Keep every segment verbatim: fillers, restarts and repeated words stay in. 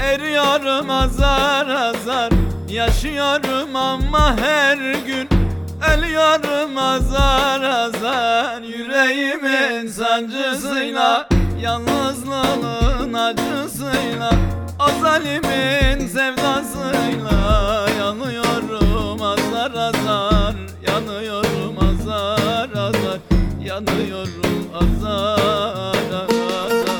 Veriyorum azar azar, yaşıyorum ama her gün ölüyorum azar azar. Yüreğimin sancısıyla, yalnızlığın acısıyla, o zalimin sevdasıyla yanıyorum azar azar, yanıyorum azar azar, yanıyorum azar azar.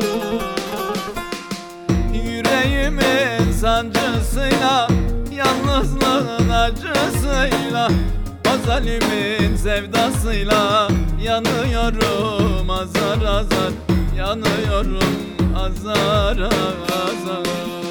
Yüreğimin sancısıyla, yalnızlığın acısıyla, o zalimin sevdasıyla yanıyorum azar azar, yanıyorum azar azar.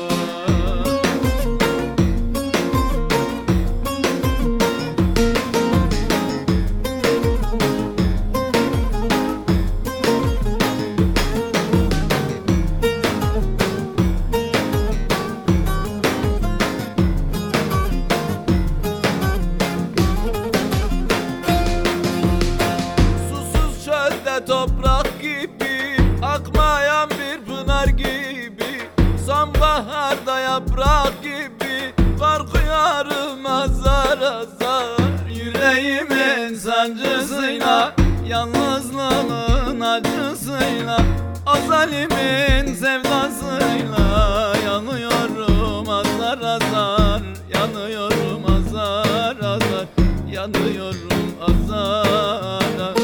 Toprak gibi, akmayan bir pınar gibi, sonbaharda yaprak gibi korkuyorum azar azar. Yüreğimin sancısıyla, yalnızlığın acısıyla, o zalimin sevdasıyla yanıyorum azar azar, yanıyorum azar azar, yanıyorum azar azar.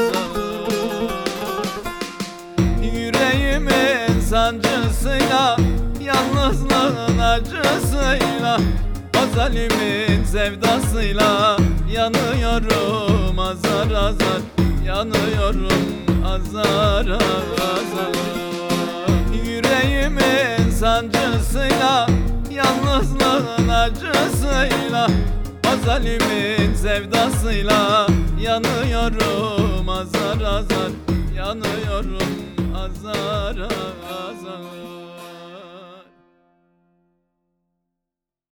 Yüreğimin sancısıyla, yalnızlığın acısıyla, o zalimin sevdasıyla yanıyorum azar azar, yanıyorum azar azar. Yüreğimin sancısıyla, yalnızlığın acısıyla, o zalimin sevdasıyla yanıyorum azar azar, yanıyorum azar azar.